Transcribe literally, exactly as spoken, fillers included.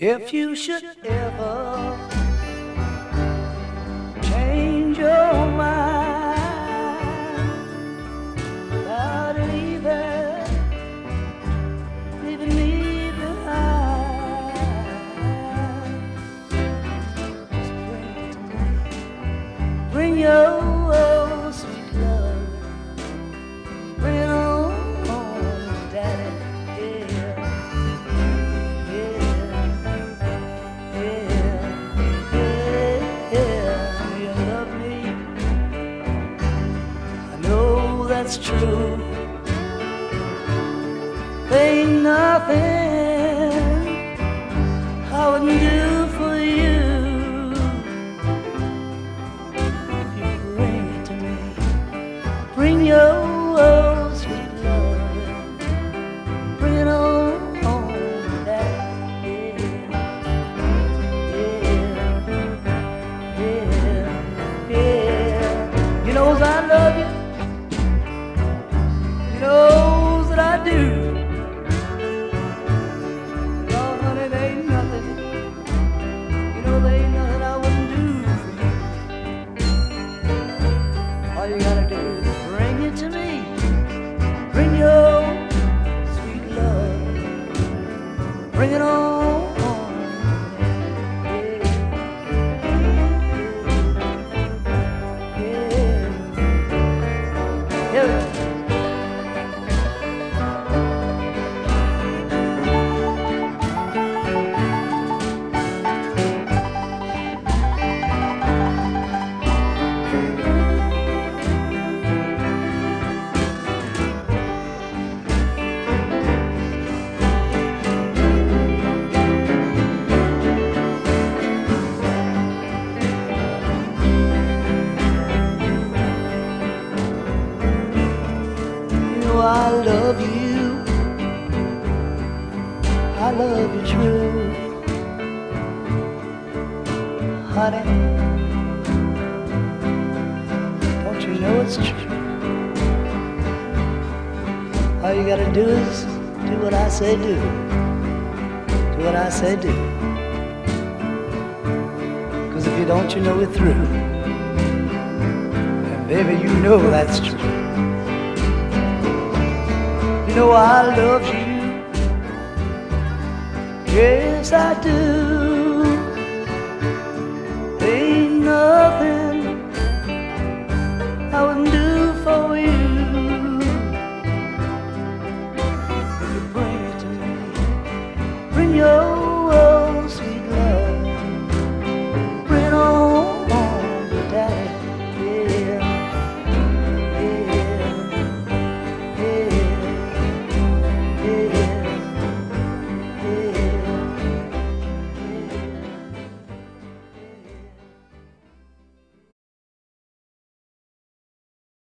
If you should ever change your mind about leaving, leaving me behind, just bring it to me. Bring your sweet love, bring it on, Daddy. That's true. There ain't nothing I wouldn't do for you. If you bring it to me, bring your sweet love, bring it on, Daddy. Yeah, yeah, yeah, yeah. You know I love you. Knows that I do. Oh, honey, there ain't nothing. You know there ain't nothing I wouldn't do for you. All you gotta do is bring it to me. Bring your sweet love. Bring it on. Yeah, yeah, yeah. I love you, I love you true, honey. Don't you know it's true? All you gotta do is do what I say do. Do what I say do. Cause if you don't, you know we're through. And baby, you know that's true. You know I love you, yes I do. Ain't nothing I wouldn't do for you. If you bring it to me, bring your